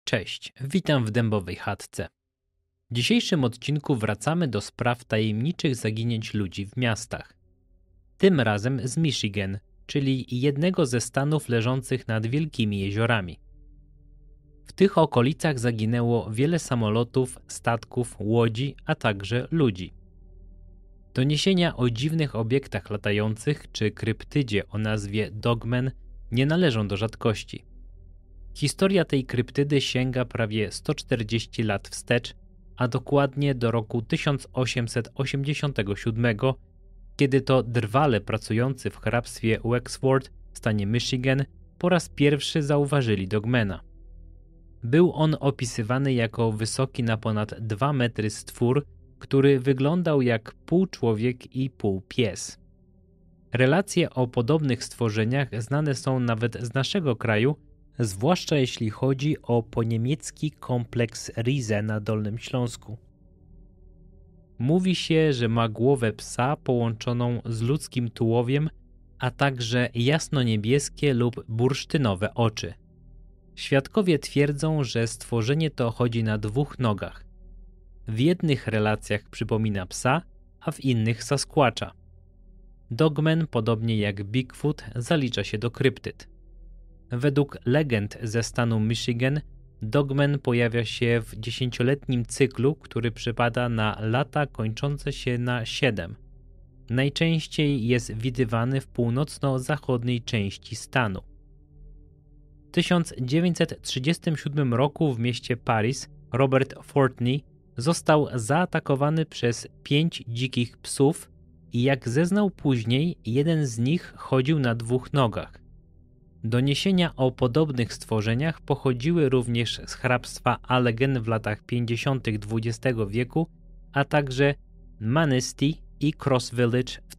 Cześć, witam w Dębowej Chatce. W dzisiejszym odcinku wracamy do spraw tajemniczych zaginięć ludzi w miastach. Tym razem z Michigan, czyli jednego ze stanów leżących nad wielkimi jeziorami. W tych okolicach zaginęło wiele samolotów, statków, łodzi, a także ludzi. Doniesienia o dziwnych obiektach latających czy kryptydzie o nazwie Dogman nie należą do rzadkości. Historia tej kryptydy sięga prawie 140 lat wstecz, a dokładnie do roku 1887, kiedy to drwale pracujący w hrabstwie Wexford w stanie Michigan po raz pierwszy zauważyli Dogmana. Był on opisywany jako wysoki na ponad 2 metry stwór, który wyglądał jak pół człowiek i pół pies. Relacje o podobnych stworzeniach znane są nawet z naszego kraju, zwłaszcza jeśli chodzi o poniemiecki kompleks Riese na Dolnym Śląsku. Mówi się, że ma głowę psa połączoną z ludzkim tułowiem, a także jasno-niebieskie lub bursztynowe oczy. Świadkowie twierdzą, że stworzenie to chodzi na 2 nogach. W jednych relacjach przypomina psa, a w innych Sasquatcha. Dogman, podobnie jak Bigfoot, zalicza się do kryptyd. Według legend ze stanu Michigan, Dogman pojawia się w 10-letnim cyklu, który przypada na lata kończące się na 7. Najczęściej jest widywany w północno-zachodniej części stanu. W 1937 roku w mieście Paris Robert Fortney został zaatakowany przez 5 dzikich psów i jak zeznał później, jeden z nich chodził na 2 nogach. Doniesienia o podobnych stworzeniach pochodziły również z hrabstwa Allegan w latach 50. XX wieku, a także Manistee i Cross Village w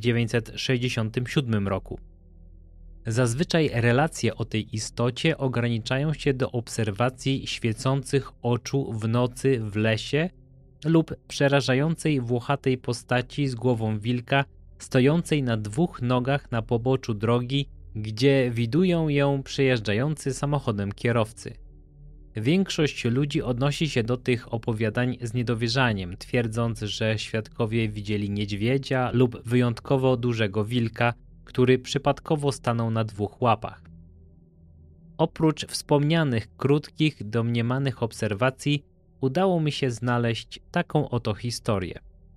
1967 roku. Zazwyczaj relacje o tej istocie ograniczają się do obserwacji świecących oczu w nocy w lesie lub przerażającej włochatej postaci z głową wilka stojącej na 2 nogach na poboczu drogi, gdzie widują ją przejeżdżający samochodem kierowcy. Większość ludzi odnosi się do tych opowiadań z niedowierzaniem, twierdząc, że świadkowie widzieli niedźwiedzia lub wyjątkowo dużego wilka, który przypadkowo stanął na 2 łapach. Oprócz wspomnianych krótkich, domniemanych obserwacji, udało mi się znaleźć taką oto historię.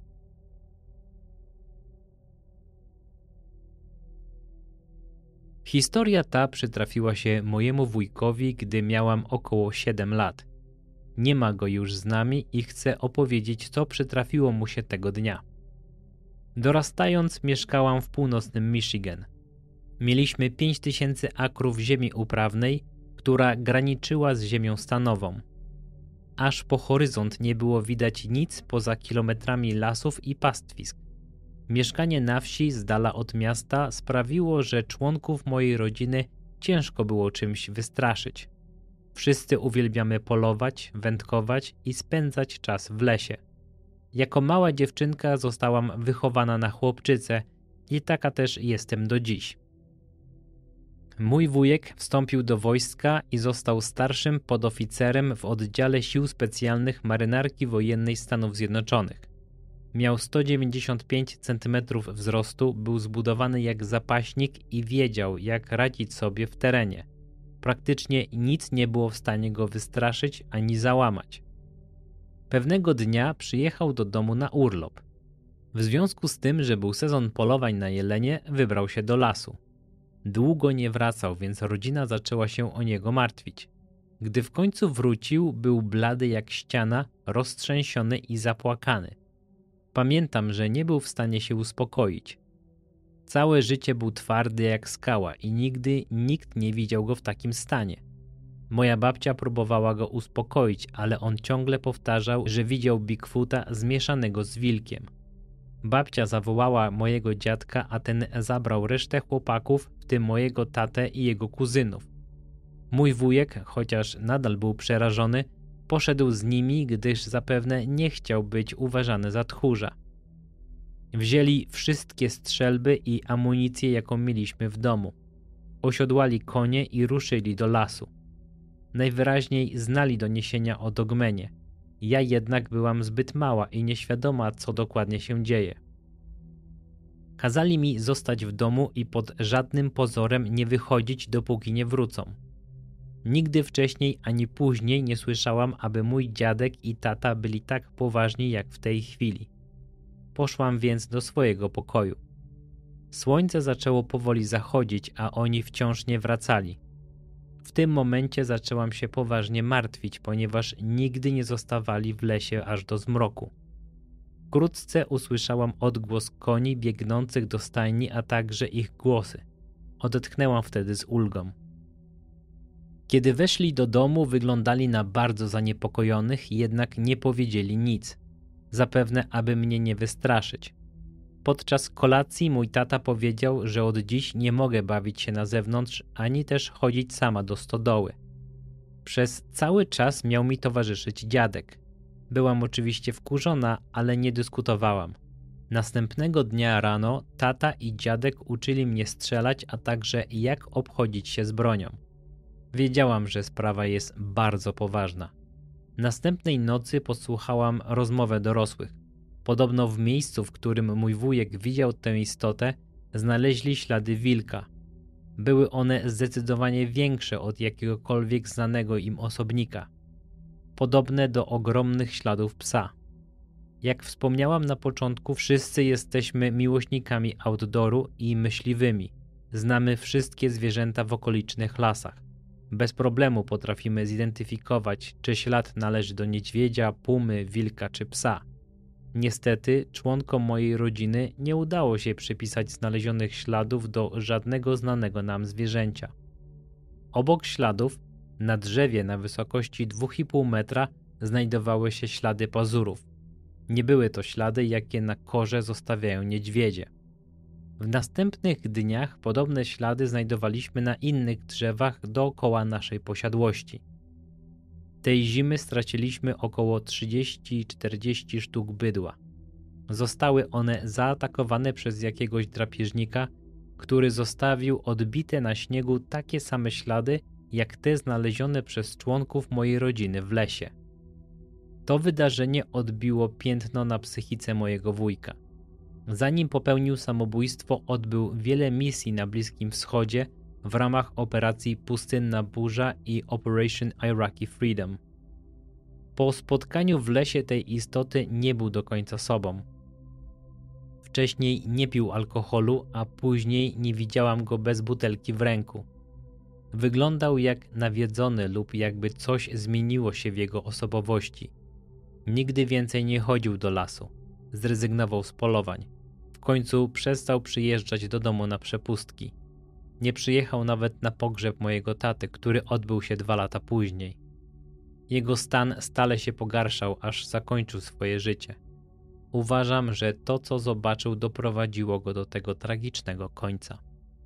Historia ta przytrafiła się mojemu wujkowi, gdy miałam około 7 lat. Nie ma go już z nami i chcę opowiedzieć, co przytrafiło mu się tego dnia. Dorastając, mieszkałam w północnym Michigan. Mieliśmy 5000 akrów ziemi uprawnej, która graniczyła z ziemią stanową. Aż po horyzont nie było widać nic poza kilometrami lasów i pastwisk. Mieszkanie na wsi z dala od miasta sprawiło, że członków mojej rodziny ciężko było czymś wystraszyć. Wszyscy uwielbiamy polować, wędkować i spędzać czas w lesie. Jako mała dziewczynka zostałam wychowana na chłopczycę i taka też jestem do dziś. Mój wujek wstąpił do wojska i został starszym podoficerem w oddziale sił specjalnych Marynarki Wojennej Stanów Zjednoczonych. Miał 195 cm wzrostu, był zbudowany jak zapaśnik i wiedział, jak radzić sobie w terenie. Praktycznie nic nie było w stanie go wystraszyć ani załamać. Pewnego dnia przyjechał do domu na urlop. W związku z tym, że był sezon polowań na jelenie, wybrał się do lasu. Długo nie wracał, więc rodzina zaczęła się o niego martwić. Gdy w końcu wrócił, był blady jak ściana, roztrzęsiony i zapłakany. Pamiętam, że nie był w stanie się uspokoić. Całe życie był twardy jak skała i nigdy nikt nie widział go w takim stanie. Moja babcia próbowała go uspokoić, ale on ciągle powtarzał, że widział Bigfoota zmieszanego z wilkiem. Babcia zawołała mojego dziadka, a ten zabrał resztę chłopaków, w tym mojego tatę i jego kuzynów. Mój wujek, chociaż nadal był przerażony, poszedł z nimi, gdyż zapewne nie chciał być uważany za tchórza. Wzięli wszystkie strzelby i amunicję, jaką mieliśmy w domu. Osiodłali konie i ruszyli do lasu. Najwyraźniej znali doniesienia o Dogmenie. Ja jednak byłam zbyt mała i nieświadoma, co dokładnie się dzieje. Kazali mi zostać w domu i pod żadnym pozorem nie wychodzić, dopóki nie wrócą. Nigdy wcześniej ani później nie słyszałam, aby mój dziadek i tata byli tak poważni jak w tej chwili. Poszłam więc do swojego pokoju. Słońce zaczęło powoli zachodzić, a oni wciąż nie wracali. W tym momencie zaczęłam się poważnie martwić, ponieważ nigdy nie zostawali w lesie aż do zmroku. Wkrótce usłyszałam odgłos koni biegnących do stajni, a także ich głosy. Odetchnęłam wtedy z ulgą. Kiedy weszli do domu, wyglądali na bardzo zaniepokojonych, jednak nie powiedzieli nic. Zapewne, aby mnie nie wystraszyć. Podczas kolacji mój tata powiedział, że od dziś nie mogę bawić się na zewnątrz, ani też chodzić sama do stodoły. Przez cały czas miał mi towarzyszyć dziadek. Byłam oczywiście wkurzona, ale nie dyskutowałam. Następnego dnia rano tata i dziadek uczyli mnie strzelać, a także jak obchodzić się z bronią. Wiedziałam, że sprawa jest bardzo poważna. Następnej nocy podsłuchałam rozmowę dorosłych. Podobno w miejscu, w którym mój wujek widział tę istotę, znaleźli ślady wilka. Były one zdecydowanie większe od jakiegokolwiek znanego im osobnika. Podobne do ogromnych śladów psa. Jak wspomniałam na początku, wszyscy jesteśmy miłośnikami outdooru i myśliwymi. Znamy wszystkie zwierzęta w okolicznych lasach. Bez problemu potrafimy zidentyfikować, czy ślad należy do niedźwiedzia, pumy, wilka czy psa. Niestety, członkom mojej rodziny nie udało się przypisać znalezionych śladów do żadnego znanego nam zwierzęcia. Obok śladów, na drzewie na wysokości 2,5 metra znajdowały się ślady pazurów. Nie były to ślady, jakie na korze zostawiają niedźwiedzie. W następnych dniach podobne ślady znajdowaliśmy na innych drzewach dookoła naszej posiadłości. Tej zimy straciliśmy około 30-40 sztuk bydła. Zostały one zaatakowane przez jakiegoś drapieżnika, który zostawił odbite na śniegu takie same ślady, jak te znalezione przez członków mojej rodziny w lesie. To wydarzenie odbiło piętno na psychice mojego wujka. Zanim popełnił samobójstwo, odbył wiele misji na Bliskim Wschodzie w ramach operacji Pustynna Burza i Operation Iraqi Freedom. Po spotkaniu w lesie tej istoty nie był do końca sobą. Wcześniej nie pił alkoholu, a później nie widziałam go bez butelki w ręku. Wyglądał jak nawiedzony lub jakby coś zmieniło się w jego osobowości. Nigdy więcej nie chodził do lasu. Zrezygnował z polowań. W końcu przestał przyjeżdżać do domu na przepustki. Nie przyjechał nawet na pogrzeb mojego taty, który odbył się 2 lata później. Jego stan stale się pogarszał, aż zakończył swoje życie. Uważam, że to, co zobaczył, doprowadziło go do tego tragicznego końca.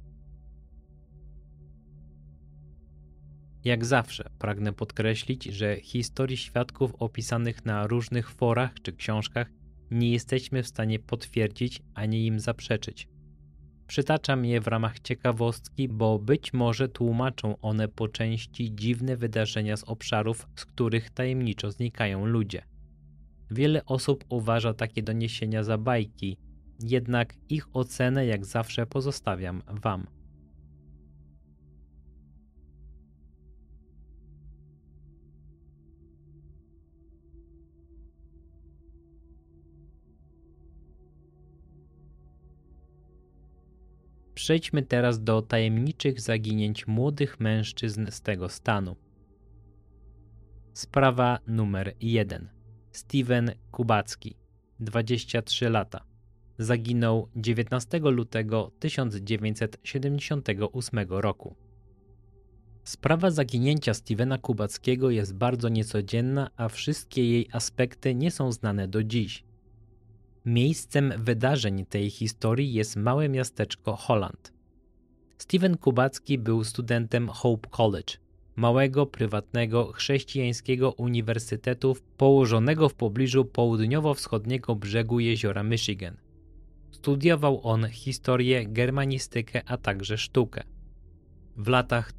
Jak zawsze pragnę podkreślić, że historii świadków opisanych na różnych forach czy książkach nie jesteśmy w stanie potwierdzić ani im zaprzeczyć. Przytaczam je w ramach ciekawostki, bo być może tłumaczą one po części dziwne wydarzenia z obszarów, z których tajemniczo znikają ludzie. Wiele osób uważa takie doniesienia za bajki, jednak ich ocenę jak zawsze pozostawiam Wam. Przejdźmy teraz do tajemniczych zaginięć młodych mężczyzn z tego stanu. Sprawa numer 1. Steven Kubacki, 23 lata. Zaginął 19 lutego 1978 roku. Sprawa zaginięcia Stevena Kubackiego jest bardzo niecodzienna, a wszystkie jej aspekty nie są znane do dziś. Miejscem wydarzeń tej historii jest małe miasteczko Holland. Steven Kubacki był studentem Hope College, małego, prywatnego, chrześcijańskiego uniwersytetu położonego w pobliżu południowo-wschodniego brzegu jeziora Michigan. Studiował on historię, germanistykę, a także sztukę. W latach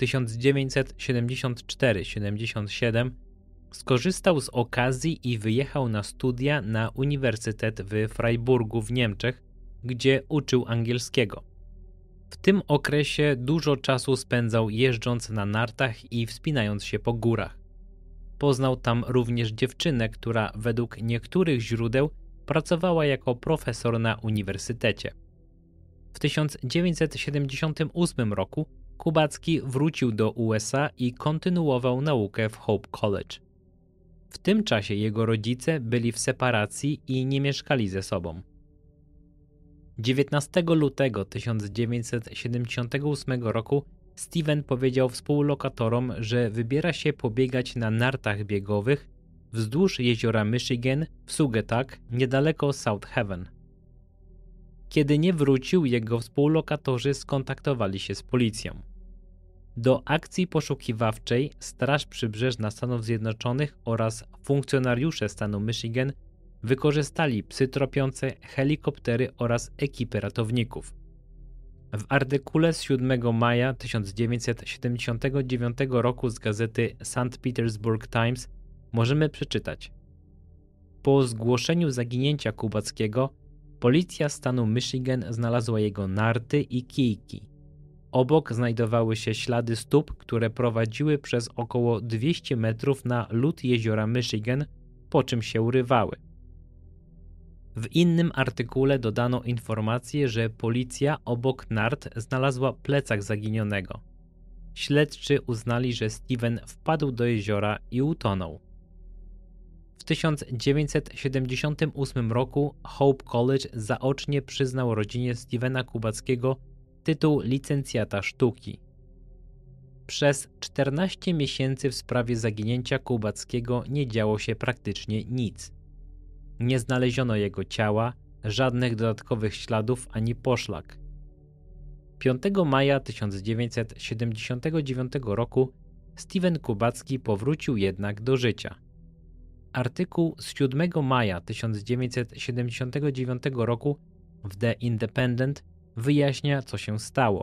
1974-77 skorzystał z okazji i wyjechał na studia na Uniwersytet w Freiburgu w Niemczech, gdzie uczył angielskiego. W tym okresie dużo czasu spędzał jeżdżąc na nartach i wspinając się po górach. Poznał tam również dziewczynę, która według niektórych źródeł pracowała jako profesor na uniwersytecie. W 1978 roku Kubacki wrócił do USA i kontynuował naukę w Hope College. W tym czasie jego rodzice byli w separacji i nie mieszkali ze sobą. 19 lutego 1978 roku Steven powiedział współlokatorom, że wybiera się pobiegać na nartach biegowych wzdłuż jeziora Michigan w Saugatuck, niedaleko South Haven. Kiedy nie wrócił, jego współlokatorzy skontaktowali się z policją. Do akcji poszukiwawczej Straż Przybrzeżna Stanów Zjednoczonych oraz funkcjonariusze stanu Michigan wykorzystali psy tropiące, helikoptery oraz ekipy ratowników. W artykule z 7 maja 1979 roku z gazety St. Petersburg Times możemy przeczytać: po zgłoszeniu zaginięcia Kubackiego policja stanu Michigan znalazła jego narty i kijki. Obok znajdowały się ślady stóp, które prowadziły przez około 200 metrów na lód jeziora Michigan, po czym się urywały. W innym artykule dodano informację, że policja obok nart znalazła plecak zaginionego. Śledczy uznali, że Steven wpadł do jeziora i utonął. W 1978 roku Hope College zaocznie przyznał rodzinie Stevena Kubackiego tytuł licencjata sztuki. Przez 14 miesięcy w sprawie zaginięcia Kubackiego nie działo się praktycznie nic. Nie znaleziono jego ciała, żadnych dodatkowych śladów ani poszlak. 5 maja 1979 roku Steven Kubacki powrócił jednak do życia. Artykuł z 7 maja 1979 roku w The Independent wyjaśnia, co się stało.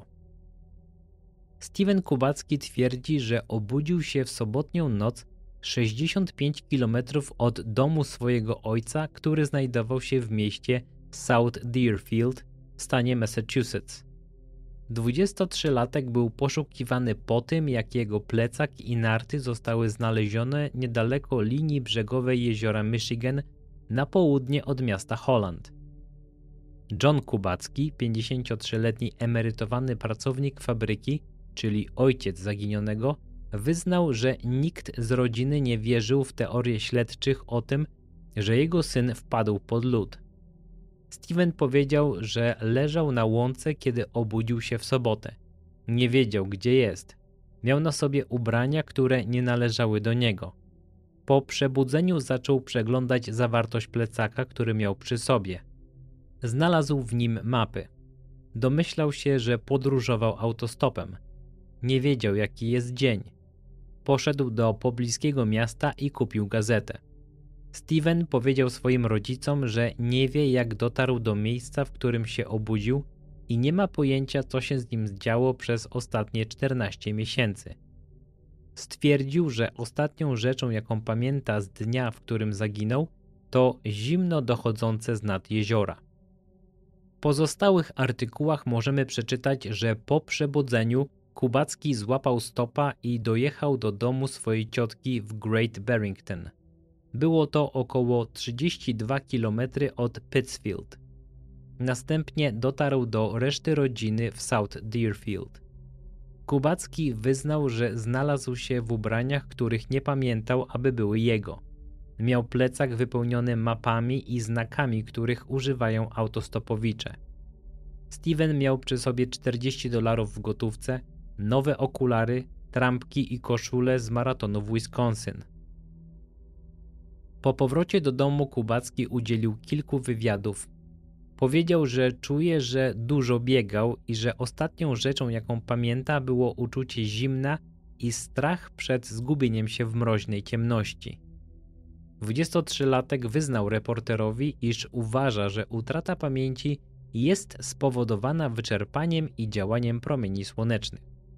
Steven Kubacki twierdzi, że obudził się w sobotnią noc 65 km od domu swojego ojca, który znajdował się w mieście South Deerfield w stanie Massachusetts. 23-latek był poszukiwany po tym, jak jego plecak i narty zostały znalezione niedaleko linii brzegowej jeziora Michigan na południe od miasta Holland. John Kubacki, 53-letni emerytowany pracownik fabryki, czyli ojciec zaginionego, wyznał, że nikt z rodziny nie wierzył w teorie śledczych o tym, że jego syn wpadł pod lód. Steven powiedział, że leżał na łące, kiedy obudził się w sobotę. Nie wiedział, gdzie jest. Miał na sobie ubrania, które nie należały do niego. Po przebudzeniu zaczął przeglądać zawartość plecaka, który miał przy sobie. Znalazł w nim mapy. Domyślał się, że podróżował autostopem. Nie wiedział, jaki jest dzień. Poszedł do pobliskiego miasta i kupił gazetę. Steven powiedział swoim rodzicom, że nie wie, jak dotarł do miejsca, w którym się obudził i nie ma pojęcia, co się z nim działo przez ostatnie 14 miesięcy. Stwierdził, że ostatnią rzeczą, jaką pamięta z dnia, w którym zaginął, to zimno dochodzące z nad jeziora. W pozostałych artykułach możemy przeczytać, że po przebudzeniu Kubacki złapał stopa i dojechał do domu swojej ciotki w Great Barrington. Było to około 32 km od Pittsfield. Następnie dotarł do reszty rodziny w South Deerfield. Kubacki wyznał, że znalazł się w ubraniach, których nie pamiętał, aby były jego. Miał plecak wypełniony mapami i znakami, których używają autostopowicze. Steven miał przy sobie $40 w gotówce, nowe okulary, trampki i koszulę z maratonu w Wisconsin. Po powrocie do domu Kubacki udzielił kilku wywiadów. Powiedział, że czuje, że dużo biegał i że ostatnią rzeczą, jaką pamięta, było uczucie zimna i strach przed zgubieniem się w mroźnej ciemności. 23-latek wyznał reporterowi, iż uważa, że utrata pamięci jest spowodowana wyczerpaniem i działaniem promieni słonecznych.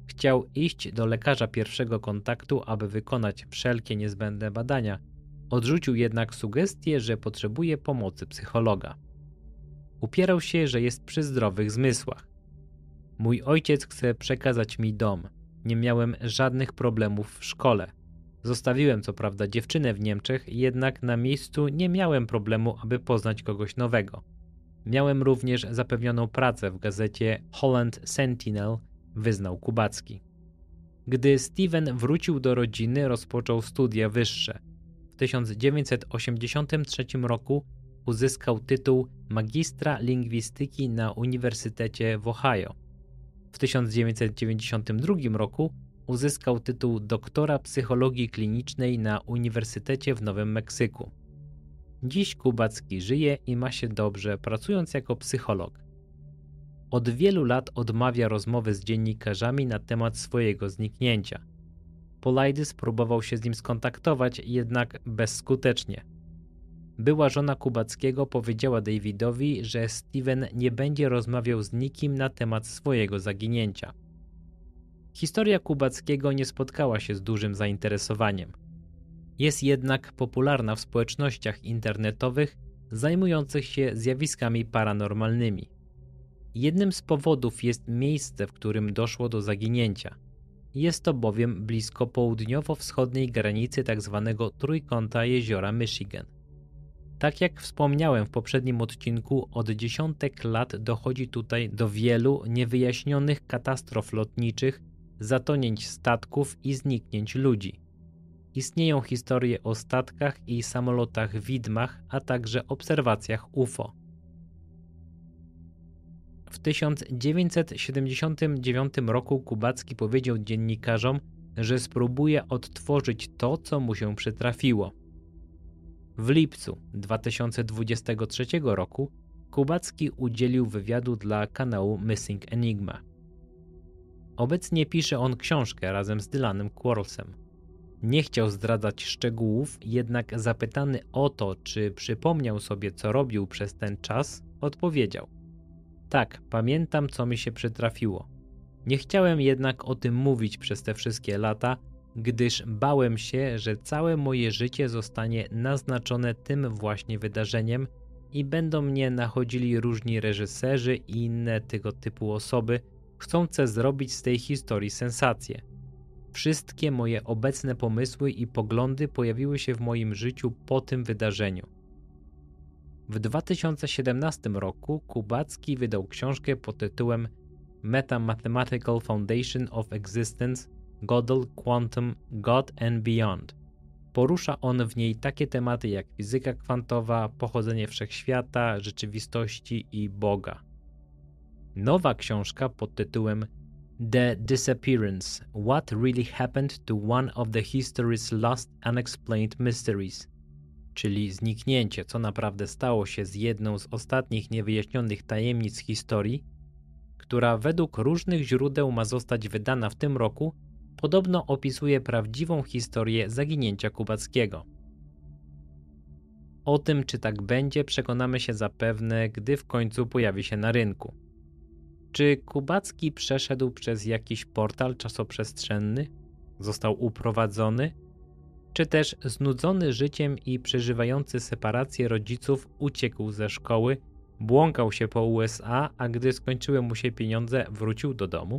Chciał iść do lekarza pierwszego kontaktu, aby wykonać wszelkie niezbędne badania. Odrzucił jednak sugestię, że potrzebuje pomocy psychologa. Upierał się, że jest przy zdrowych zmysłach. Mój ojciec chce przekazać mi dom. Nie miałem żadnych problemów w szkole. Zostawiłem co prawda dziewczynę w Niemczech, jednak na miejscu nie miałem problemu, aby poznać kogoś nowego. Miałem również zapewnioną pracę w gazecie Holland Sentinel, wyznał Kubacki. Gdy Steven wrócił do rodziny, rozpoczął studia wyższe. W 1983 roku uzyskał tytuł magistra lingwistyki na Uniwersytecie w Ohio. W 1992 roku uzyskał tytuł doktora psychologii klinicznej na Uniwersytecie w Nowym Meksyku. Dziś Kubacki żyje i ma się dobrze, pracując jako psycholog. Od wielu lat odmawia rozmowy z dziennikarzami na temat swojego zniknięcia. Paulides próbował się z nim skontaktować, jednak bezskutecznie. Była żona Kubackiego powiedziała Davidowi, że Steven nie będzie rozmawiał z nikim na temat swojego zaginięcia. Historia Kubackiego nie spotkała się z dużym zainteresowaniem. Jest jednak popularna w społecznościach internetowych zajmujących się zjawiskami paranormalnymi. Jednym z powodów jest miejsce, w którym doszło do zaginięcia. Jest to bowiem blisko południowo-wschodniej granicy tzw. trójkąta jeziora Michigan. Tak jak wspomniałem w poprzednim odcinku, od dziesiątek lat dochodzi tutaj do wielu niewyjaśnionych katastrof lotniczych, zatonięć statków i zniknięć ludzi. Istnieją historie o statkach i samolotach widmach, a także obserwacjach UFO. W 1979 roku Kubacki powiedział dziennikarzom, że spróbuje odtworzyć to, co mu się przytrafiło. W lipcu 2023 roku Kubacki udzielił wywiadu dla kanału Missing Enigma. Obecnie pisze on książkę razem z Dylanem Quarlesem. Nie chciał zdradzać szczegółów, jednak zapytany o to, czy przypomniał sobie, co robił przez ten czas, odpowiedział: tak, pamiętam, co mi się przytrafiło. Nie chciałem jednak o tym mówić przez te wszystkie lata, gdyż bałem się, że całe moje życie zostanie naznaczone tym właśnie wydarzeniem i będą mnie nachodzili różni reżyserzy i inne tego typu osoby, chcące zrobić z tej historii sensację. Wszystkie moje obecne pomysły i poglądy pojawiły się w moim życiu po tym wydarzeniu. W 2017 roku Kubacki wydał książkę pod tytułem Meta-Mathematical Foundation of Existence – Gödel, Quantum, God and Beyond. Porusza on w niej takie tematy jak fizyka kwantowa, pochodzenie wszechświata, rzeczywistości i Boga. Nowa książka pod tytułem The Disappearance – What Really Happened to One of the History's Lost Unexplained Mysteries, czyli zniknięcie, co naprawdę stało się z jedną z ostatnich niewyjaśnionych tajemnic historii, która według różnych źródeł ma zostać wydana w tym roku, podobno opisuje prawdziwą historię zaginięcia Kubackiego. O tym, czy tak będzie, przekonamy się zapewne, gdy w końcu pojawi się na rynku. Czy Kubacki przeszedł przez jakiś portal czasoprzestrzenny? Został uprowadzony? Czy też znudzony życiem i przeżywający separację rodziców uciekł ze szkoły, błąkał się po USA, a gdy skończyły mu się pieniądze, wrócił do domu?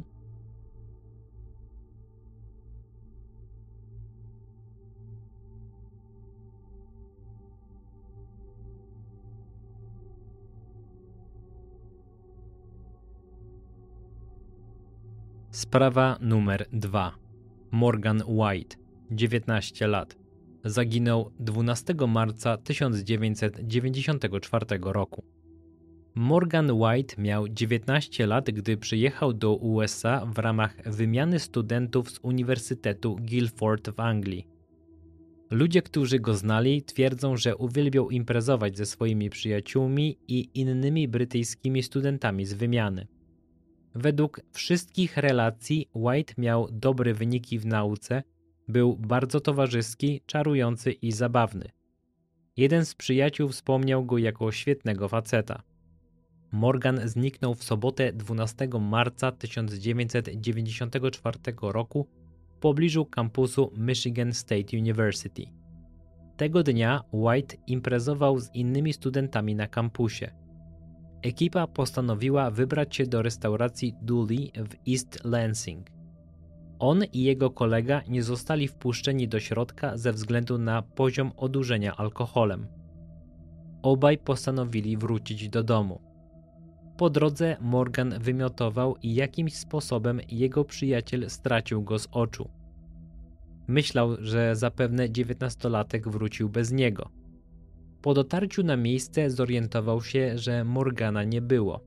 Sprawa numer 2. Morgan White, 19 lat. Zaginął 12 marca 1994 roku. Morgan White miał 19 lat, gdy przyjechał do USA w ramach wymiany studentów z Uniwersytetu Guildford w Anglii. Ludzie, którzy go znali, twierdzą, że uwielbiał imprezować ze swoimi przyjaciółmi i innymi brytyjskimi studentami z wymiany. Według wszystkich relacji White miał dobre wyniki w nauce, był bardzo towarzyski, czarujący i zabawny. Jeden z przyjaciół wspomniał go jako świetnego faceta. Morgan zniknął w sobotę 12 marca 1994 roku w pobliżu kampusu Michigan State University. Tego dnia White imprezował z innymi studentami na kampusie. Ekipa postanowiła wybrać się do restauracji Dooley w East Lansing. On i jego kolega nie zostali wpuszczeni do środka ze względu na poziom odurzenia alkoholem. Obaj postanowili wrócić do domu. Po drodze Morgan wymiotował i jakimś sposobem jego przyjaciel stracił go z oczu. Myślał, że zapewne 19-latek wrócił bez niego. Po dotarciu na miejsce zorientował się, że Morgana nie było.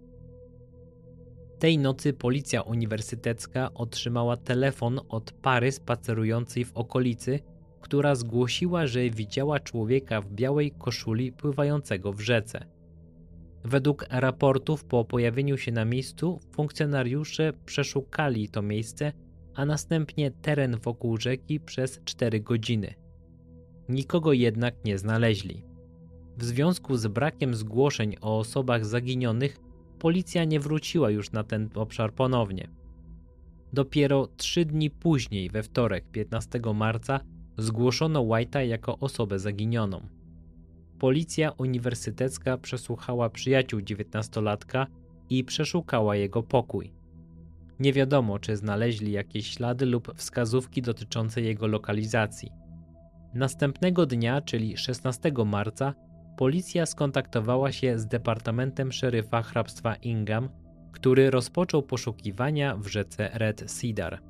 Tej nocy policja uniwersytecka otrzymała telefon od pary spacerującej w okolicy, która zgłosiła, że widziała człowieka w białej koszuli pływającego w rzece. Według raportów po pojawieniu się na miejscu funkcjonariusze przeszukali to miejsce, a następnie teren wokół rzeki przez 4 godziny. Nikogo jednak nie znaleźli. W związku z brakiem zgłoszeń o osobach zaginionych, policja nie wróciła już na ten obszar ponownie. Dopiero 3 dni później, we wtorek, 15 marca, zgłoszono White'a jako osobę zaginioną. Policja uniwersytecka przesłuchała przyjaciół 19-latka i przeszukała jego pokój. Nie wiadomo, czy znaleźli jakieś ślady lub wskazówki dotyczące jego lokalizacji. Następnego dnia, czyli 16 marca, policja skontaktowała się z Departamentem Szeryfa Hrabstwa Ingham, który rozpoczął poszukiwania w rzece Red Cedar.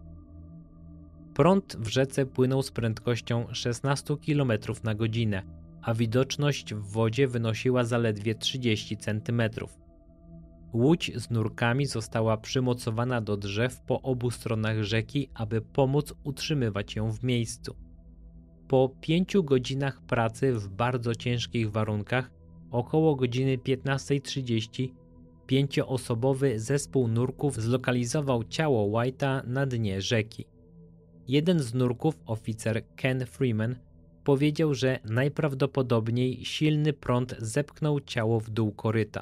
Prąd w rzece płynął z prędkością 16 km na godzinę, a widoczność w wodzie wynosiła zaledwie 30 cm. Łódź z nurkami została przymocowana do drzew po obu stronach rzeki, aby pomóc utrzymywać ją w miejscu. Po 5 godzinach pracy w bardzo ciężkich warunkach, około godziny 15:30, 5-osobowy zespół nurków zlokalizował ciało White'a na dnie rzeki. Jeden z nurków, oficer Ken Freeman, powiedział, że najprawdopodobniej silny prąd zepchnął ciało w dół koryta.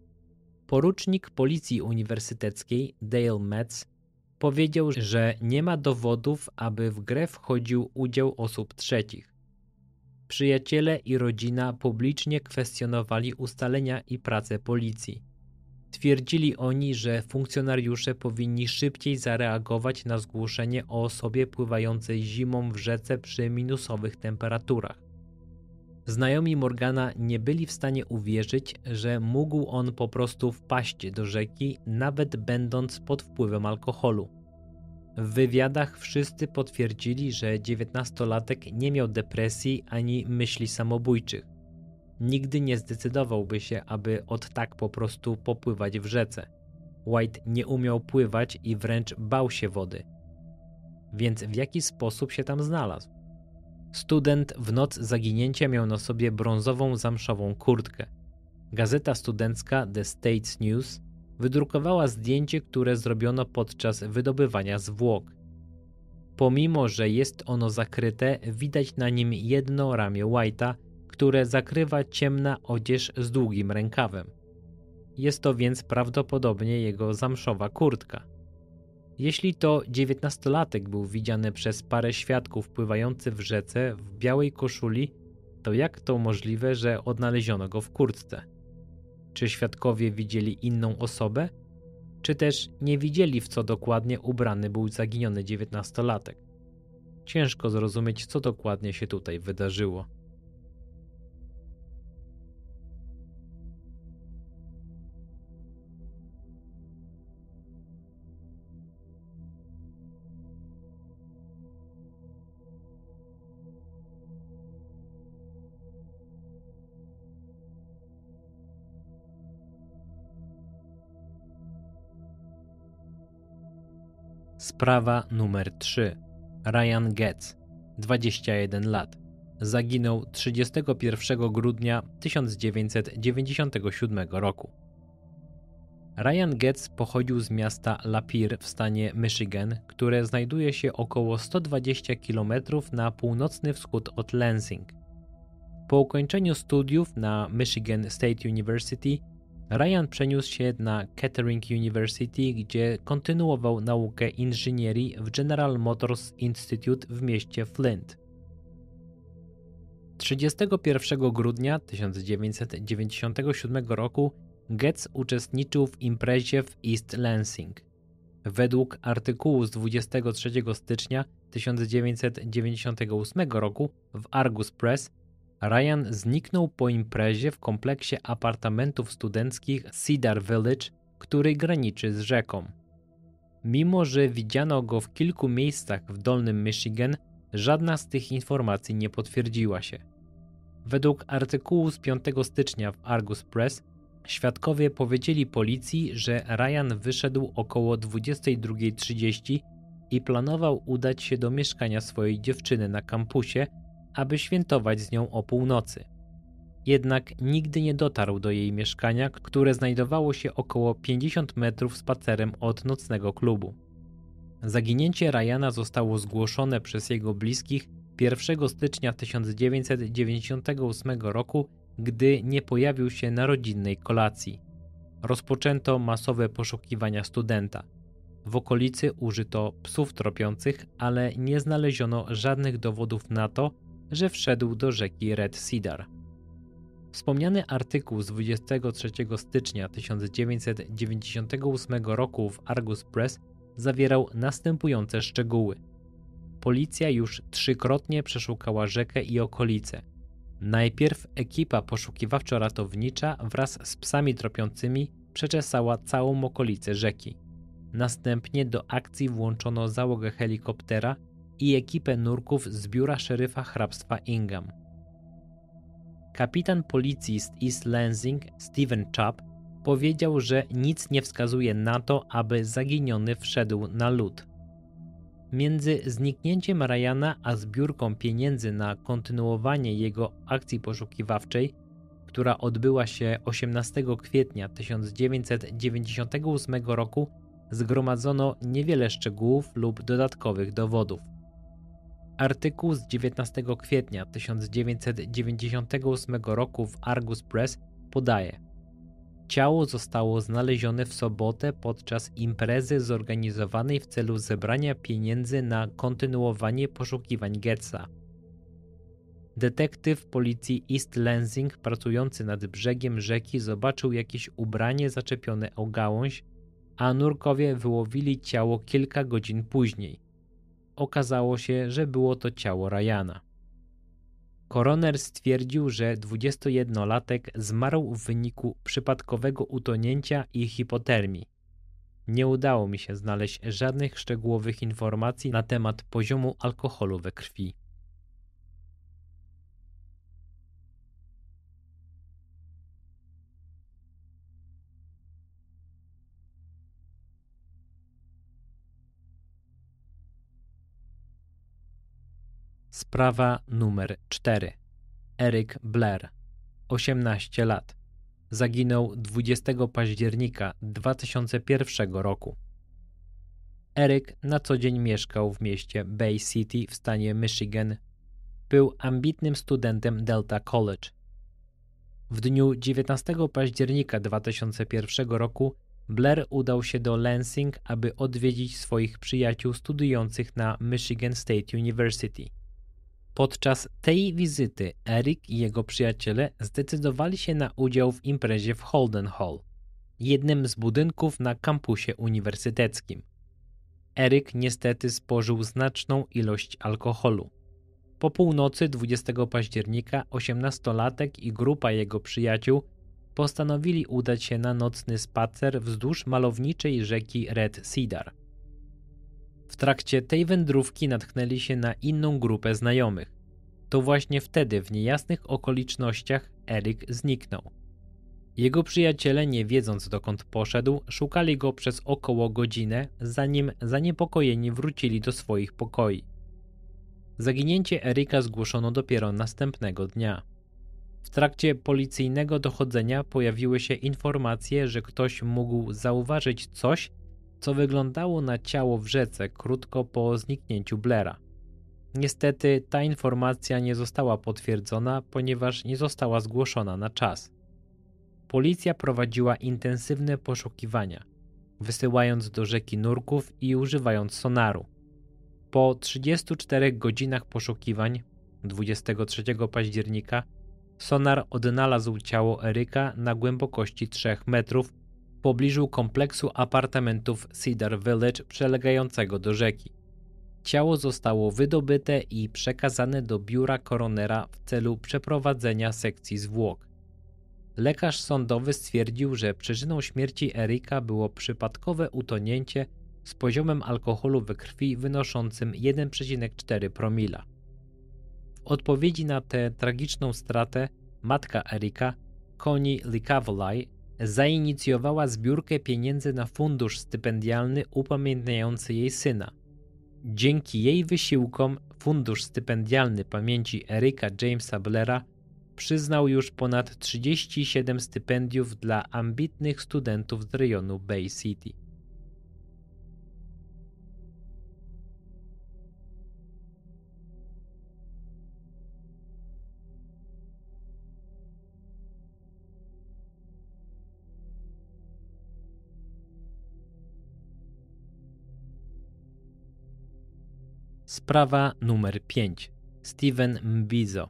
Porucznik Policji Uniwersyteckiej Dale Metz powiedział, że nie ma dowodów, aby w grę wchodził udział osób trzecich. Przyjaciele i rodzina publicznie kwestionowali ustalenia i pracę policji. Twierdzili oni, że funkcjonariusze powinni szybciej zareagować na zgłoszenie o osobie pływającej zimą w rzece przy minusowych temperaturach. Znajomi Morgana nie byli w stanie uwierzyć, że mógł on po prostu wpaść do rzeki, nawet będąc pod wpływem alkoholu. W wywiadach wszyscy potwierdzili, że 19-latek nie miał depresji ani myśli samobójczych. Nigdy nie zdecydowałby się, aby od tak po prostu popływać w rzece. White nie umiał pływać i wręcz bał się wody. Więc w jaki sposób się tam znalazł? Student w noc zaginięcia miał na sobie brązową zamszową kurtkę. Gazeta studencka The States News wydrukowała zdjęcie, które zrobiono podczas wydobywania zwłok. Pomimo że jest ono zakryte, widać na nim jedno ramię White'a, które zakrywa ciemna odzież z długim rękawem. Jest to więc prawdopodobnie jego zamszowa kurtka. Jeśli to 19-latek był widziany przez parę świadków pływający w rzece w białej koszuli, to jak to możliwe, że odnaleziono go w kurtce? Czy świadkowie widzieli inną osobę? Czy też nie widzieli, w co dokładnie ubrany był zaginiony 19-latek? Ciężko zrozumieć, co dokładnie się tutaj wydarzyło. Sprawa numer 3. Ryan Getz, 21 lat. Zaginął 31 grudnia 1997 roku. Ryan Getz pochodził z miasta Lapeer w stanie Michigan, które znajduje się około 120 km na północny wschód od Lansing. Po ukończeniu studiów na Michigan State University Ryan przeniósł się na Kettering University, gdzie kontynuował naukę inżynierii w General Motors Institute w mieście Flint. 31 grudnia 1997 roku Getz uczestniczył w imprezie w East Lansing. Według artykułu z 23 stycznia 1998 roku w Argus Press Ryan zniknął po imprezie w kompleksie apartamentów studenckich Cedar Village, który graniczy z rzeką. Mimo że widziano go w kilku miejscach w Dolnym Michigan, żadna z tych informacji nie potwierdziła się. Według artykułu z 5 stycznia w Argus Press świadkowie powiedzieli policji, że Ryan wyszedł około 22:30 i planował udać się do mieszkania swojej dziewczyny na kampusie, aby świętować z nią o północy. Jednak nigdy nie dotarł do jej mieszkania, które znajdowało się około 50 metrów spacerem od nocnego klubu. Zaginięcie Ryana zostało zgłoszone przez jego bliskich 1 stycznia 1998 roku, gdy nie pojawił się na rodzinnej kolacji. Rozpoczęto masowe poszukiwania studenta. W okolicy użyto psów tropiących, ale nie znaleziono żadnych dowodów na to, że wszedł do rzeki Red Cedar. Wspomniany artykuł z 23 stycznia 1998 roku w Argus Press zawierał następujące szczegóły. Policja już 3-krotnie przeszukała rzekę i okolice. Najpierw ekipa poszukiwawczo-ratownicza wraz z psami tropiącymi przeczesała całą okolicę rzeki. Następnie do akcji włączono załogę helikoptera i ekipę nurków z biura szeryfa hrabstwa Ingham. Kapitan policji z East Lansing, Stephen Chubb, powiedział, że nic nie wskazuje na to, aby zaginiony wszedł na lód. Między zniknięciem Ryana a zbiórką pieniędzy na kontynuowanie jego akcji poszukiwawczej, która odbyła się 18 kwietnia 1998 roku, zgromadzono niewiele szczegółów lub dodatkowych dowodów. Artykuł z 19 kwietnia 1998 roku w Argus Press podaje: ciało zostało znalezione w sobotę podczas imprezy zorganizowanej w celu zebrania pieniędzy na kontynuowanie poszukiwań Getza. Detektyw policji East Lansing pracujący nad brzegiem rzeki zobaczył jakieś ubranie zaczepione o gałąź, a nurkowie wyłowili ciało kilka godzin później. Okazało się, że było to ciało Ryana. Koroner stwierdził, że 21-latek zmarł w wyniku przypadkowego utonięcia i hipotermii. Nie udało mi się znaleźć żadnych szczegółowych informacji na temat poziomu alkoholu we krwi. Sprawa numer 4. Eric Blair, 18 lat. Zaginął 20 października 2001 roku. Eric na co dzień mieszkał w mieście Bay City w stanie Michigan. Był ambitnym studentem Delta College. W dniu 19 października 2001 roku Blair udał się do Lansing, aby odwiedzić swoich przyjaciół studiujących na Michigan State University. Podczas tej wizyty Eric i jego przyjaciele zdecydowali się na udział w imprezie w Holden Hall, jednym z budynków na kampusie uniwersyteckim. Eric niestety spożył znaczną ilość alkoholu. Po północy 20 października 18-latek i grupa jego przyjaciół postanowili udać się na nocny spacer wzdłuż malowniczej rzeki Red Cedar. W trakcie tej wędrówki natknęli się na inną grupę znajomych. To właśnie wtedy w niejasnych okolicznościach Eric zniknął. Jego przyjaciele, nie wiedząc dokąd poszedł, szukali go przez około godzinę, zanim zaniepokojeni wrócili do swoich pokoi. Zaginięcie Erika zgłoszono dopiero następnego dnia. W trakcie policyjnego dochodzenia pojawiły się informacje, że ktoś mógł zauważyć coś, co wyglądało na ciało w rzece krótko po zniknięciu Blaira. Niestety ta informacja nie została potwierdzona, ponieważ nie została zgłoszona na czas. Policja prowadziła intensywne poszukiwania, wysyłając do rzeki nurków i używając sonaru. Po 34 godzinach poszukiwań 23 października sonar odnalazł ciało Eryka na głębokości 3 metrów w pobliżu kompleksu apartamentów Cedar Village przylegającego do rzeki. Ciało zostało wydobyte i przekazane do biura koronera w celu przeprowadzenia sekcji zwłok. Lekarz sądowy stwierdził, że przyczyną śmierci Eryka było przypadkowe utonięcie z poziomem alkoholu we krwi wynoszącym 1,4 promila. W odpowiedzi na tę tragiczną stratę matka Eryka, Connie LeCavalier, zainicjowała zbiórkę pieniędzy na fundusz stypendialny upamiętniający jej syna. Dzięki jej wysiłkom Fundusz Stypendialny Pamięci Eryka Jamesa Blaira przyznał już ponad 37 stypendiów dla ambitnych studentów z rejonu Bay City. Sprawa numer 5. Steven Mbizo,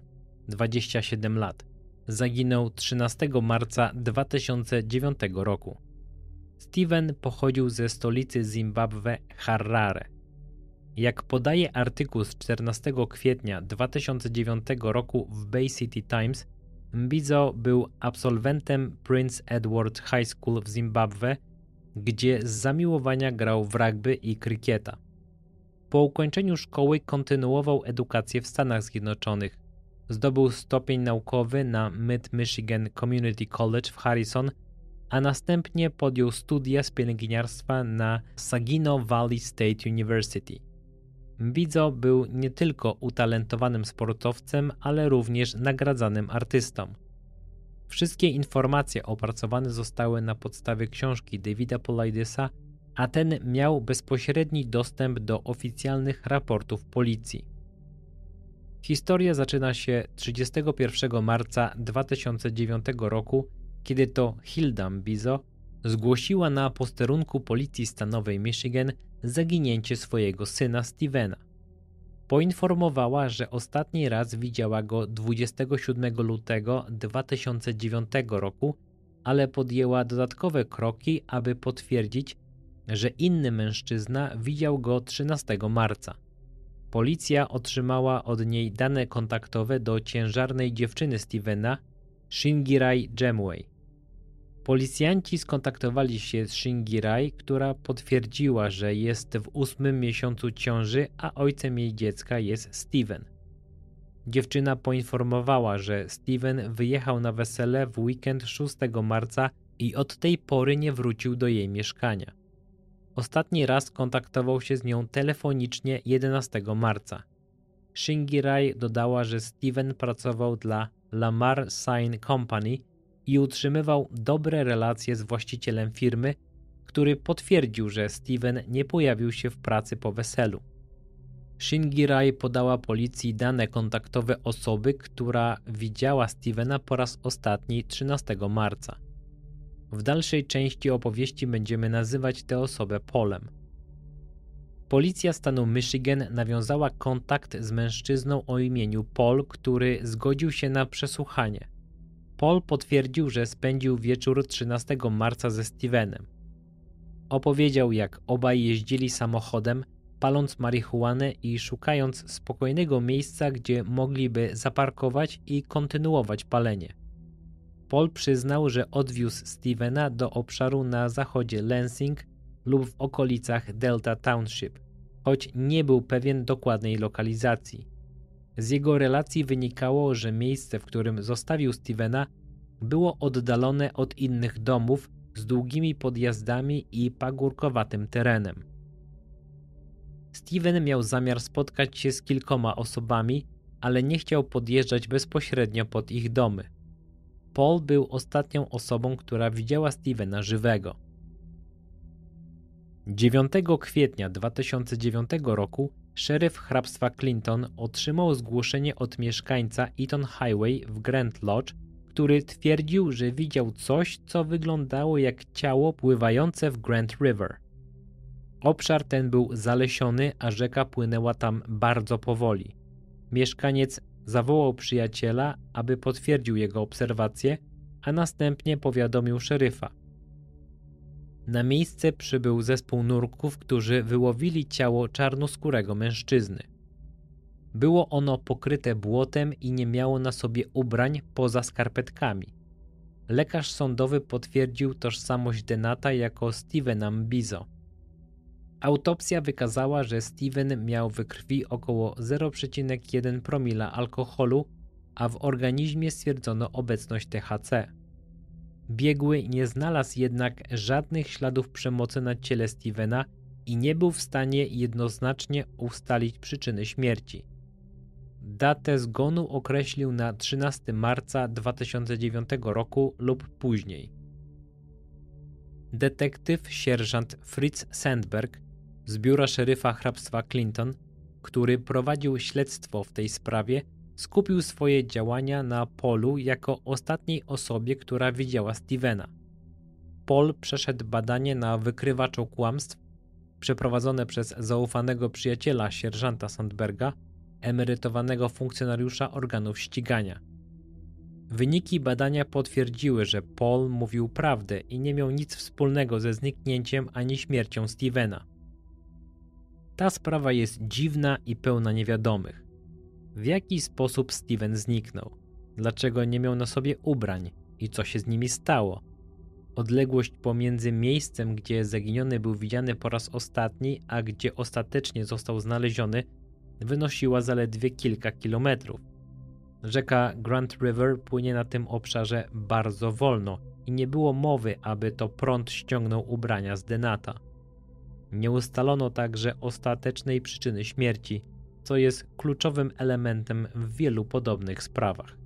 27 lat. Zaginął 13 marca 2009 roku. Steven pochodził ze stolicy Zimbabwe Harare. Jak podaje artykuł z 14 kwietnia 2009 roku w Bay City Times, Mbizo był absolwentem Prince Edward High School w Zimbabwe, gdzie z zamiłowania grał w rugby i krykieta. Po ukończeniu szkoły kontynuował edukację w Stanach Zjednoczonych. Zdobył stopień naukowy na Mid-Michigan Community College w Harrison, a następnie podjął studia z pielęgniarstwa na Saginaw Valley State University. Mbizo był nie tylko utalentowanym sportowcem, ale również nagradzanym artystą. Wszystkie informacje opracowane zostały na podstawie książki Davida Poliidisa, a ten miał bezpośredni dostęp do oficjalnych raportów policji. Historia zaczyna się 31 marca 2009 roku, kiedy to Hilda Mbizo zgłosiła na posterunku Policji Stanowej Michigan zaginięcie swojego syna Stevena. Poinformowała, że ostatni raz widziała go 27 lutego 2009 roku, ale podjęła dodatkowe kroki, aby potwierdzić, że inny mężczyzna widział go 13 marca. Policja otrzymała od niej dane kontaktowe do ciężarnej dziewczyny Stevena, Shingirai Jemway. Policjanci skontaktowali się z Shingirai, która potwierdziła, że jest w 8. miesiącu ciąży, a ojcem jej dziecka jest Steven. Dziewczyna poinformowała, że Steven wyjechał na wesele w weekend 6 marca i od tej pory nie wrócił do jej mieszkania. Ostatni raz kontaktował się z nią telefonicznie 11 marca. Shingirai dodała, że Steven pracował dla Lamar Sign Company i utrzymywał dobre relacje z właścicielem firmy, który potwierdził, że Steven nie pojawił się w pracy po weselu. Shingirai podała policji dane kontaktowe osoby, która widziała Stevena po raz ostatni 13 marca. W dalszej części opowieści będziemy nazywać tę osobę Paulem. Policja stanu Michigan nawiązała kontakt z mężczyzną o imieniu Paul, który zgodził się na przesłuchanie. Paul potwierdził, że spędził wieczór 13 marca ze Stevenem. Opowiedział, jak obaj jeździli samochodem, paląc marihuanę i szukając spokojnego miejsca, gdzie mogliby zaparkować i kontynuować palenie. Paul przyznał, że odwiózł Stevena do obszaru na zachodzie Lansing lub w okolicach Delta Township, choć nie był pewien dokładnej lokalizacji. Z jego relacji wynikało, że miejsce, w którym zostawił Stevena, było oddalone od innych domów z długimi podjazdami i pagórkowatym terenem. Steven miał zamiar spotkać się z kilkoma osobami, ale nie chciał podjeżdżać bezpośrednio pod ich domy. Paul był ostatnią osobą, która widziała Stevena żywego. 9 kwietnia 2009 roku szeryf hrabstwa Clinton otrzymał zgłoszenie od mieszkańca Eaton Highway w Grand Lodge, który twierdził, że widział coś, co wyglądało jak ciało pływające w Grand River. Obszar ten był zalesiony, a rzeka płynęła tam bardzo powoli. Mieszkaniec zawołał przyjaciela, aby potwierdził jego obserwacje, a następnie powiadomił szeryfa. Na miejsce przybył zespół nurków, którzy wyłowili ciało czarnoskórego mężczyzny. Było ono pokryte błotem i nie miało na sobie ubrań poza skarpetkami. Lekarz sądowy potwierdził tożsamość Denata jako Stevena Mbizo. Autopsja wykazała, że Steven miał we krwi około 0,1 promila alkoholu, a w organizmie stwierdzono obecność THC. Biegły nie znalazł jednak żadnych śladów przemocy na ciele Stevena i nie był w stanie jednoznacznie ustalić przyczyny śmierci. Datę zgonu określił na 13 marca 2009 roku lub później. Detektyw sierżant Fritz Sandberg z biura szeryfa hrabstwa Clinton, który prowadził śledztwo w tej sprawie, skupił swoje działania na Paulu jako ostatniej osobie, która widziała Stevena. Paul przeszedł badanie na wykrywaczu kłamstw przeprowadzone przez zaufanego przyjaciela sierżanta Sandberga, emerytowanego funkcjonariusza organów ścigania. Wyniki badania potwierdziły, że Paul mówił prawdę i nie miał nic wspólnego ze zniknięciem ani śmiercią Stevena. Ta sprawa jest dziwna i pełna niewiadomych. W jaki sposób Steven zniknął? Dlaczego nie miał na sobie ubrań? I co się z nimi stało? Odległość pomiędzy miejscem, gdzie zaginiony był widziany po raz ostatni, a gdzie ostatecznie został znaleziony, wynosiła zaledwie kilka kilometrów. Rzeka Grand River płynie na tym obszarze bardzo wolno i nie było mowy, aby to prąd ściągnął ubrania z Denata. Nie ustalono także ostatecznej przyczyny śmierci, co jest kluczowym elementem w wielu podobnych sprawach.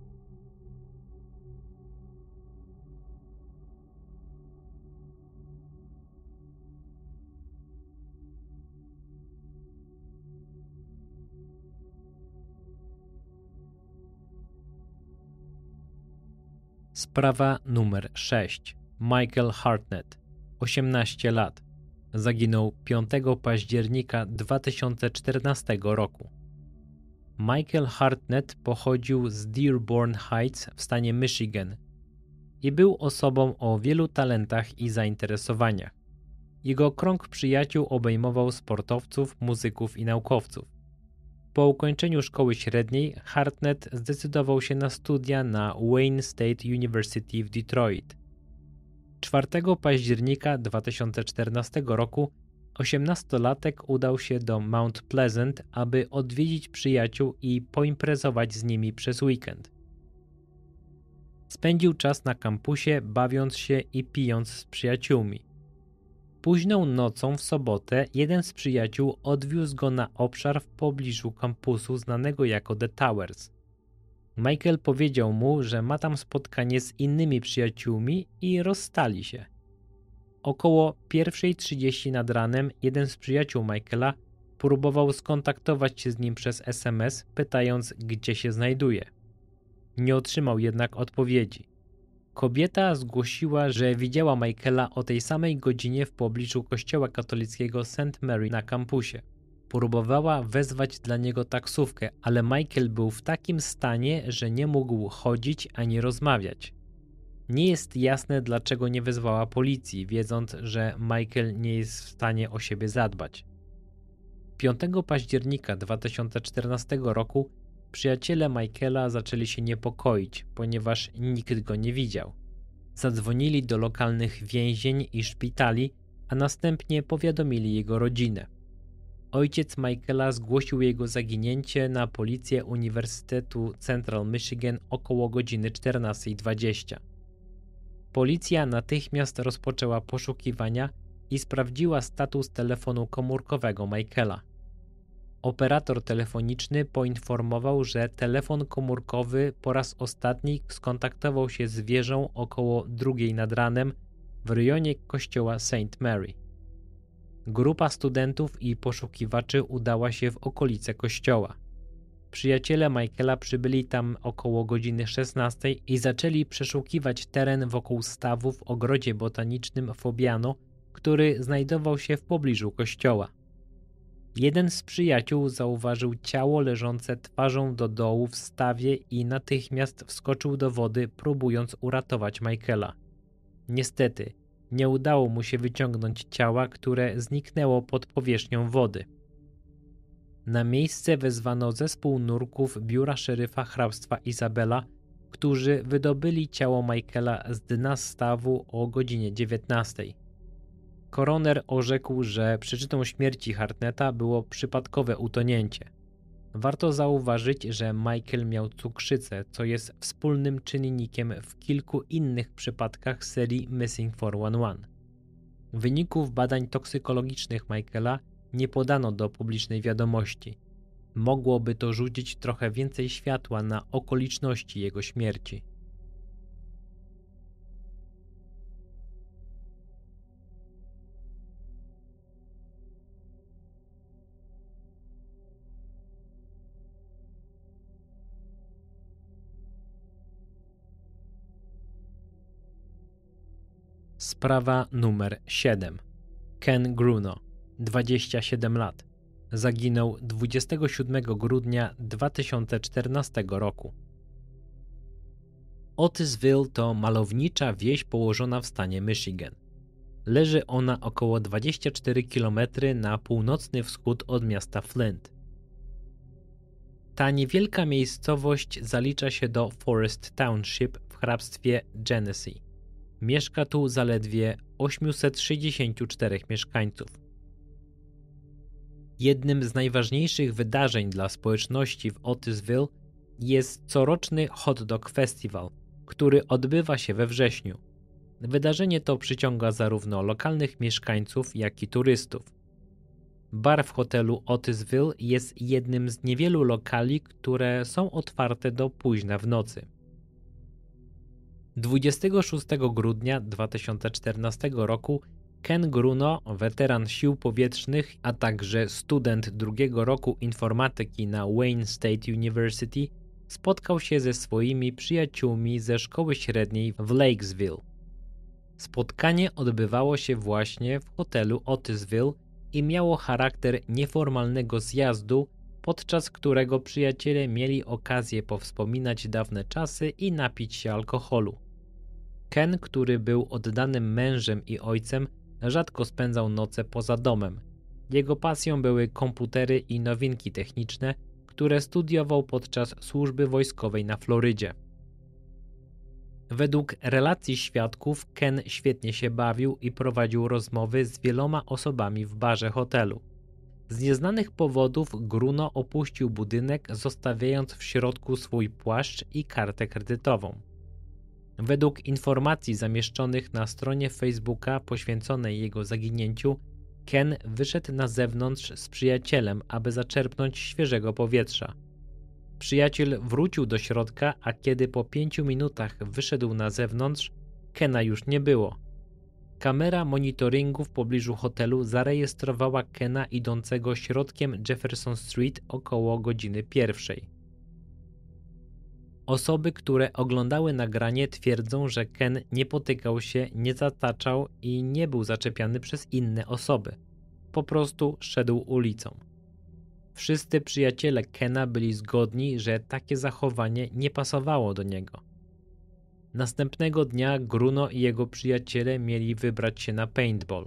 Sprawa numer 6. Michael Hartnett, 18 lat. Zaginął 5 października 2014 roku. Michael Hartnett pochodził z Dearborn Heights w stanie Michigan i był osobą o wielu talentach i zainteresowaniach. Jego krąg przyjaciół obejmował sportowców, muzyków i naukowców. Po ukończeniu szkoły średniej Hartnett zdecydował się na studia na Wayne State University w Detroit. 4 października 2014 roku 18-latek udał się do Mount Pleasant, aby odwiedzić przyjaciół i poimprezować z nimi przez weekend. Spędził czas na kampusie, bawiąc się i pijąc z przyjaciółmi. Późną nocą w sobotę jeden z przyjaciół odwiózł go na obszar w pobliżu kampusu znanego jako The Towers. Michael powiedział mu, że ma tam spotkanie z innymi przyjaciółmi i rozstali się. Około 1:30 nad ranem jeden z przyjaciół Michaela próbował skontaktować się z nim przez SMS, pytając, gdzie się znajduje. Nie otrzymał jednak odpowiedzi. Kobieta zgłosiła, że widziała Michaela o tej samej godzinie w pobliżu kościoła katolickiego St. Mary na kampusie. Próbowała wezwać dla niego taksówkę, ale Michael był w takim stanie, że nie mógł chodzić ani rozmawiać. Nie jest jasne, dlaczego nie wezwała policji, wiedząc, że Michael nie jest w stanie o siebie zadbać. 5 października 2014 roku przyjaciele Michaela zaczęli się niepokoić, ponieważ nikt go nie widział. Zadzwonili do lokalnych więzień i szpitali, a następnie powiadomili jego rodzinę. Ojciec Michaela zgłosił jego zaginięcie na policję Uniwersytetu Central Michigan około godziny 14:20. Policja natychmiast rozpoczęła poszukiwania i sprawdziła status telefonu komórkowego Michaela. Operator telefoniczny poinformował, że telefon komórkowy po raz ostatni skontaktował się z wieżą około 2:00 nad ranem w rejonie kościoła St. Mary. Grupa studentów i poszukiwaczy udała się w okolice kościoła. Przyjaciele Michaela przybyli tam około godziny 16 i zaczęli przeszukiwać teren wokół stawu w ogrodzie botanicznym Fobiano, który znajdował się w pobliżu kościoła. Jeden z przyjaciół zauważył ciało leżące twarzą do dołu w stawie i natychmiast wskoczył do wody, próbując uratować Michaela. Niestety, nie udało mu się wyciągnąć ciała, które zniknęło pod powierzchnią wody. Na miejsce wezwano zespół nurków biura szeryfa hrabstwa Isabela, którzy wydobyli ciało Michaela z dna stawu o godzinie 19. Koroner orzekł, że przyczyną śmierci Hartnetta było przypadkowe utonięcie. Warto zauważyć, że Michael miał cukrzycę, co jest wspólnym czynnikiem w kilku innych przypadkach serii Missing 411. Wyników badań toksykologicznych Michaela nie podano do publicznej wiadomości. Mogłoby to rzucić trochę więcej światła na okoliczności jego śmierci. Sprawa numer 7. Ken Gruno, 27 lat. Zaginął 27 grudnia 2014 roku. Otisville to malownicza wieś położona w stanie Michigan. Leży ona około 24 km na północny wschód od miasta Flint. Ta niewielka miejscowość zalicza się do Forest Township w hrabstwie Genesee. Mieszka tu zaledwie 864 mieszkańców. Jednym z najważniejszych wydarzeń dla społeczności w Otisville jest coroczny Hot Dog Festival, który odbywa się we wrześniu. Wydarzenie to przyciąga zarówno lokalnych mieszkańców, jak i turystów. Bar w hotelu Otisville jest jednym z niewielu lokali, które są otwarte do późna w nocy. 26 grudnia 2014 roku Ken Gruno, weteran sił powietrznych, a także student drugiego roku informatyki na Wayne State University, spotkał się ze swoimi przyjaciółmi ze szkoły średniej w Lakesville. Spotkanie odbywało się właśnie w hotelu Otisville i miało charakter nieformalnego zjazdu, podczas którego przyjaciele mieli okazję powspominać dawne czasy i napić się alkoholu. Ken, który był oddanym mężem i ojcem, rzadko spędzał noce poza domem. Jego pasją były komputery i nowinki techniczne, które studiował podczas służby wojskowej na Florydzie. Według relacji świadków Ken świetnie się bawił i prowadził rozmowy z wieloma osobami w barze hotelu. Z nieznanych powodów Gruno opuścił budynek, zostawiając w środku swój płaszcz i kartę kredytową. Według informacji zamieszczonych na stronie Facebooka poświęconej jego zaginięciu, Ken wyszedł na zewnątrz z przyjacielem, aby zaczerpnąć świeżego powietrza. Przyjaciel wrócił do środka, a kiedy po 5 minutach wyszedł na zewnątrz, Kena już nie było. Kamera monitoringu w pobliżu hotelu zarejestrowała Kena idącego środkiem Jefferson Street około godziny 1. Osoby, które oglądały nagranie, twierdzą, że Ken nie potykał się, nie zataczał i nie był zaczepiany przez inne osoby. Po prostu szedł ulicą. Wszyscy przyjaciele Kena byli zgodni, że takie zachowanie nie pasowało do niego. Następnego dnia Gruno i jego przyjaciele mieli wybrać się na paintball.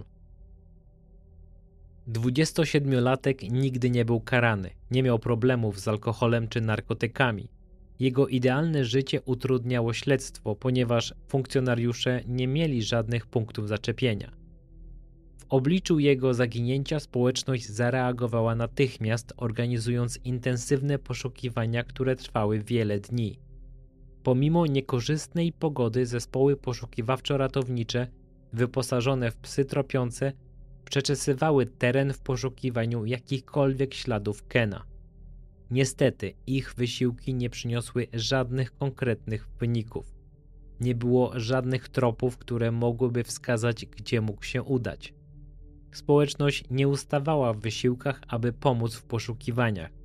27-latek nigdy nie był karany, nie miał problemów z alkoholem czy narkotykami. Jego idealne życie utrudniało śledztwo, ponieważ funkcjonariusze nie mieli żadnych punktów zaczepienia. W obliczu jego zaginięcia społeczność zareagowała natychmiast, organizując intensywne poszukiwania, które trwały wiele dni. Pomimo niekorzystnej pogody zespoły poszukiwawczo-ratownicze, wyposażone w psy tropiące, przeczesywały teren w poszukiwaniu jakichkolwiek śladów Kena. Niestety, ich wysiłki nie przyniosły żadnych konkretnych wyników. Nie było żadnych tropów, które mogłyby wskazać, gdzie mógł się udać. Społeczność nie ustawała w wysiłkach, aby pomóc w poszukiwaniach.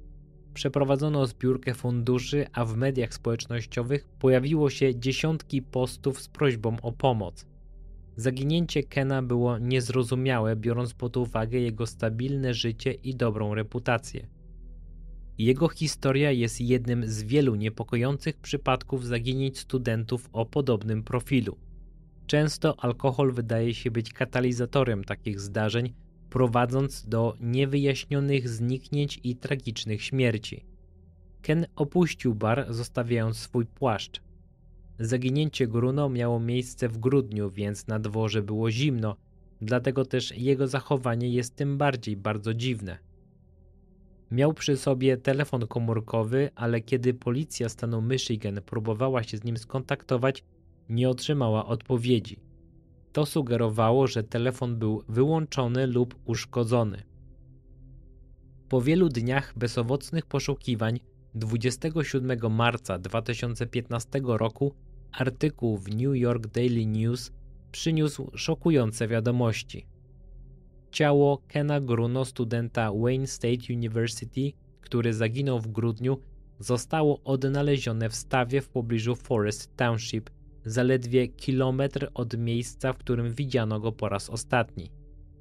Przeprowadzono zbiórkę funduszy, a w mediach społecznościowych pojawiło się dziesiątki postów z prośbą o pomoc. Zaginięcie Kena było niezrozumiałe, biorąc pod uwagę jego stabilne życie i dobrą reputację. Jego historia jest jednym z wielu niepokojących przypadków zaginięć studentów o podobnym profilu. Często alkohol wydaje się być katalizatorem takich zdarzeń, prowadząc do niewyjaśnionych zniknięć i tragicznych śmierci. Ken opuścił bar, zostawiając swój płaszcz. Zaginięcie Gruno miało miejsce w grudniu, więc na dworze było zimno, dlatego też jego zachowanie jest tym bardziej bardzo dziwne. Miał przy sobie telefon komórkowy, ale kiedy policja stanu Michigan próbowała się z nim skontaktować, nie otrzymała odpowiedzi. To sugerowało, że telefon był wyłączony lub uszkodzony. Po wielu dniach bezowocnych poszukiwań 27 marca 2015 roku artykuł w New York Daily News przyniósł szokujące wiadomości. Ciało Kena Gruno, studenta Wayne State University, który zaginął w grudniu, zostało odnalezione w stawie w pobliżu Forest Township, zaledwie kilometr od miejsca, w którym widziano go po raz ostatni.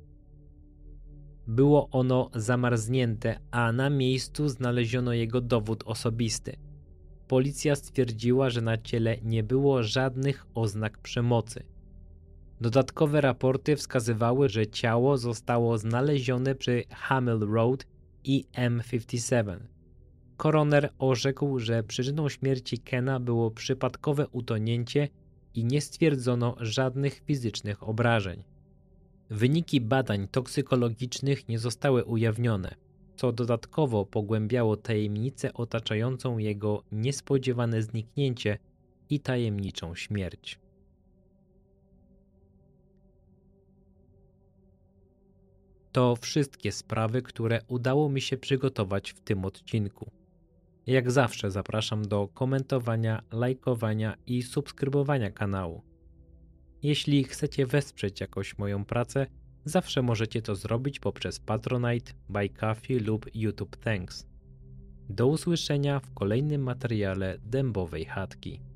Było ono zamarznięte, a na miejscu znaleziono jego dowód osobisty. Policja stwierdziła, że na ciele nie było żadnych oznak przemocy. Dodatkowe raporty wskazywały, że ciało zostało znalezione przy Hamel Road i M57. Koroner orzekł, że przyczyną śmierci Kena było przypadkowe utonięcie i nie stwierdzono żadnych fizycznych obrażeń. Wyniki badań toksykologicznych nie zostały ujawnione, co dodatkowo pogłębiało tajemnicę otaczającą jego niespodziewane zniknięcie i tajemniczą śmierć. To wszystkie sprawy, które udało mi się przygotować w tym odcinku. Jak zawsze zapraszam do komentowania, lajkowania i subskrybowania kanału. Jeśli chcecie wesprzeć jakoś moją pracę, zawsze możecie to zrobić poprzez Patronite, Buy Coffee lub YouTube Thanks. Do usłyszenia w kolejnym materiale Dębowej Chatki.